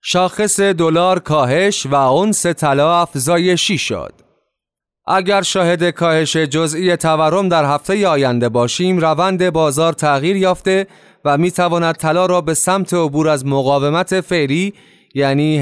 شاخص دلار کاهش و اونس طلا افزایشی شد. اگر شاهد کاهش جزئی تورم در هفته آینده باشیم، روند بازار تغییر یافته و میتواند طلا را به سمت عبور از مقاومت فعلی یعنی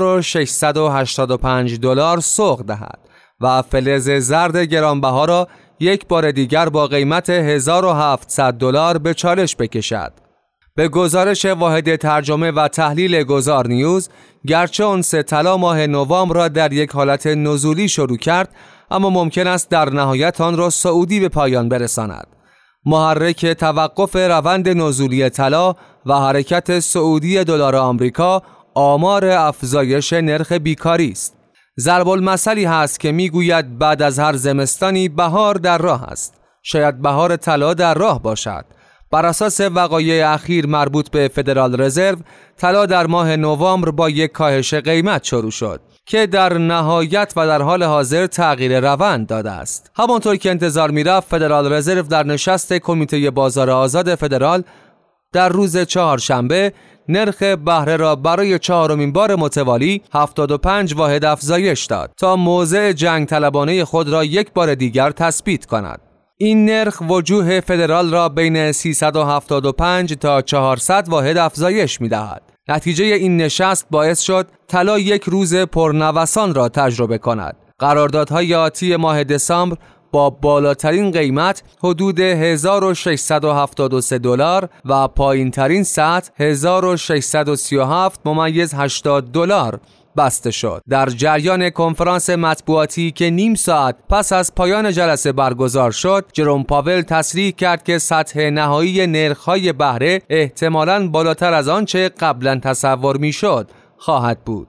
1685 دلار سوق دهد و فلز زرد گرانبها را یک بار دیگر با قیمت 1700 دلار به چالش بکشد. به گزارش واحد ترجمه و تحلیل گذار نیوز، گرچه اونس طلا ماه نوامبر را در یک حالت نزولی شروع کرد، اما ممکن است در نهایت آن را صعودی به پایان برساند. محرک توقف روند نزولی طلا و حرکت صعودی دلار آمریکا آمار افزایش نرخ بیکاری است. ضرب المثلی هست که میگوید بعد از هر زمستانی بهار در راه است. شاید بهار طلا در راه باشد. بر اساس وقایع اخیر مربوط به فدرال رزرو، طلا در ماه نوامبر با یک کاهش قیمت شروع شد که در نهایت و در حال حاضر تغییر روند داده است. همانطور که انتظار می‌رفت، فدرال رزرو در نشست کمیته بازار آزاد فدرال در روز چهارشنبه نرخ بهره را برای چهارمین بار متوالی 75 واحد افزایش داد تا موضع جنگ طلبانه خود را یک بار دیگر تثبیت کند. این نرخ وجوه فدرال را بین 375 تا 400 واحد افزایش می‌دهد. نتیجه این نشست باعث شد طلا یک روز پرنوسان را تجربه کند. قراردادهای آتی ماه دسامبر با بالاترین قیمت حدود 1673 دلار و پایینترین سطح 1637.80 دلار بسته شد. در جریان کنفرانس مطبوعاتی که نیم ساعت پس از پایان جلسه برگزار شد، جروم پاول تصریح کرد که سطح نهایی نرخ‌های بهره احتمالاً بالاتر از آنچه قبلا تصور می‌شد خواهد بود.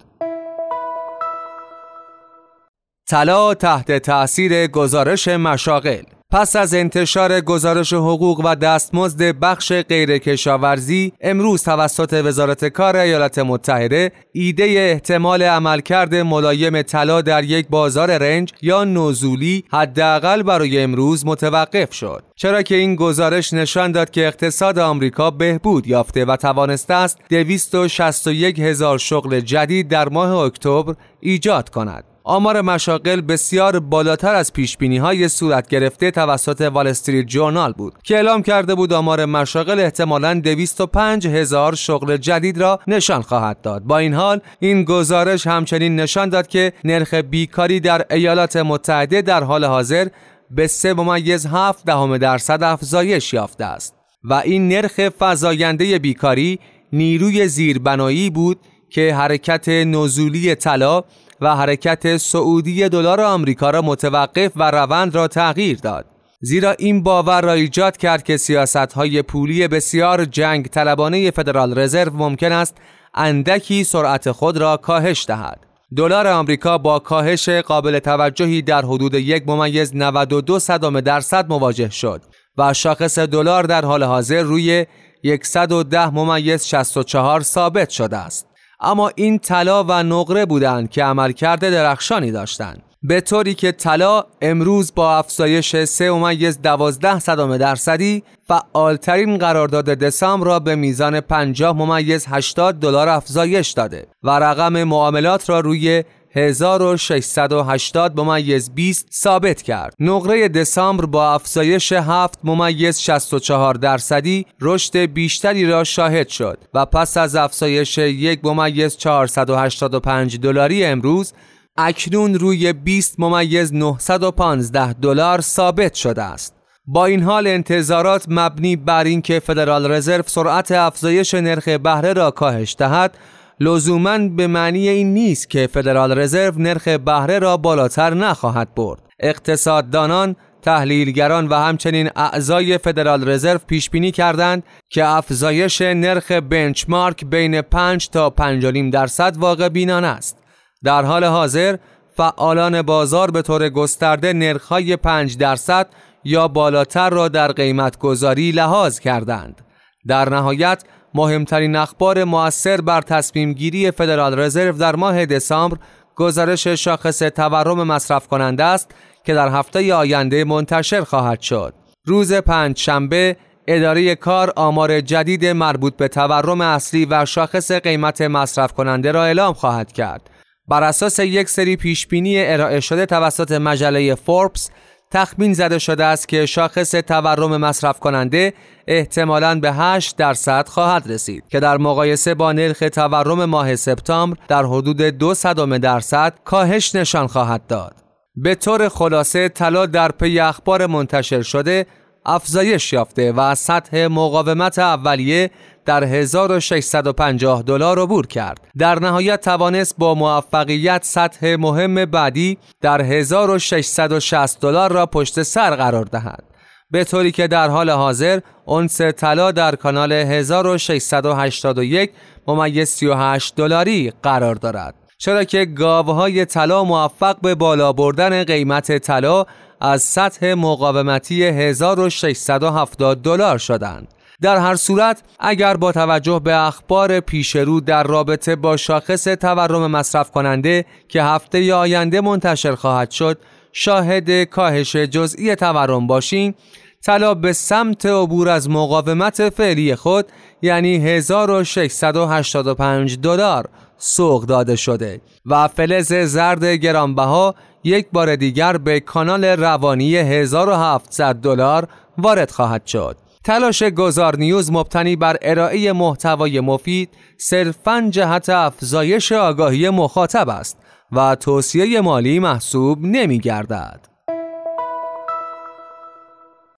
طلا تحت تأثیر گزارش مشاغل. پس از انتشار گزارش حقوق و دستمزد بخش غیر کشاورزی امروز توسط وزارت کار ایالات متحده، ایده احتمال عملکرد ملایم طلا در یک بازار رنج یا نزولی حداقل برای امروز متوقف شد، چرا که این گزارش نشان داد که اقتصاد آمریکا بهبود یافته و توانسته است 261,000 شغل جدید در ماه اکتبر ایجاد کند. آمار مشاغل بسیار بالاتر از پیشبینی‌های صورت گرفته توسط وال استریت جورنال بود که اعلام کرده بود آمار مشاغل احتمالاً 205,000 شغل جدید را نشان خواهد داد. با این حال این گزارش همچنین نشان داد که نرخ بیکاری در ایالات متحده در حال حاضر به 3.7% افزایش یافته است و این نرخ فزاینده بیکاری نیروی زیربنایی بود که حرکت نزولی طلا و حرکت صعودی دلار آمریکا را متوقف و روند را تغییر داد، زیرا این باور را ایجاد کرد که سیاست‌های پولی بسیار جنگ طلبانه فدرال رزرو ممکن است اندکی سرعت خود را کاهش دهد. دلار آمریکا با کاهش قابل توجهی در حدود 1.92% مواجه شد و شاخص دلار در حال حاضر روی 110.64 ثابت شده است. اما این طلا و نقره بودند که عملکرد درخشانی داشتند، به طوری که طلا امروز با افزایش 3.12% فعالترین قرارداد دسامبر را به میزان 50.80 دلار افزایش داده و رقم معاملات را روی 1680.20 ثابت کرد. نقره دسامبر با افزایش 7.64% رشد بیشتری را شاهد شد و پس از افزایش 1.485 دلاری امروز اکنون روی 20.915 دلار ثابت شده است. با این حال انتظارات مبنی بر اینکه فدرال رزرو سرعت افزایش نرخ بهره را کاهش دهد لزوماً به معنی این نیست که فدرال رزرو نرخ بهره را بالاتر نخواهد برد. اقتصاددانان، تحلیلگران و همچنین اعضای فدرال رزرو پیش بینی کردند که افزایش نرخ بنچمارک بین 5 تا 5.5% واقع بینانه است. در حال حاضر فعالان بازار به طور گسترده نرخ‌های 5% یا بالاتر را در قیمت گذاری لحاظ کردند. در نهایت مهمترین اخبار مؤثر بر تصمیم گیری فدرال رزرو در ماه دسامبر گزارش شاخص تورم مصرف کننده است که در هفته آینده منتشر خواهد شد. روز پنجشنبه اداره کار آمار جدید مربوط به تورم اصلی و شاخص قیمت مصرف کننده را اعلام خواهد کرد. بر اساس یک سری پیشبینی ارائه شده توسط مجله فوربس، تخمین زده شده است که شاخص تورم مصرف کننده احتمالاً به 8% خواهد رسید که در مقایسه با نرخ تورم ماه سپتامبر در حدود 0.2% کاهش نشان خواهد داد. به طور خلاصه طلا در پی اخبار منتشر شده افزایش یافته و سطح مقاومت اولیه در 1650 دلار عبور کرد. در نهایت توانست با موفقیت سطح مهم بعدی در 1660 دلار را پشت سر قرار دهد، به طوری که در حال حاضر اونس طلا در کانال 1681 = 38 دلاری قرار دارد، چرا که گاوهای طلا موفق به بالا بردن قیمت طلا از سطح مقاومتی 1670 دلار شدند. در هر صورت اگر با توجه به اخبار پیش رو در رابطه با شاخص تورم مصرف کننده که هفته آینده منتشر خواهد شد شاهد کاهش جزئی تورم باشیم، طلا به سمت عبور از مقاومت فعلی خود یعنی 1685 دلار سوق داده شده و فلز زرد گرانبها یک بار دیگر به کانال روانی 1700 دلار وارد خواهد شد. تلاش گذار نیوز مبتنی بر ارائه محتوای مفید صرفاً جهت افزایش آگاهی مخاطب است و توصیه مالی محسوب نمی گردد.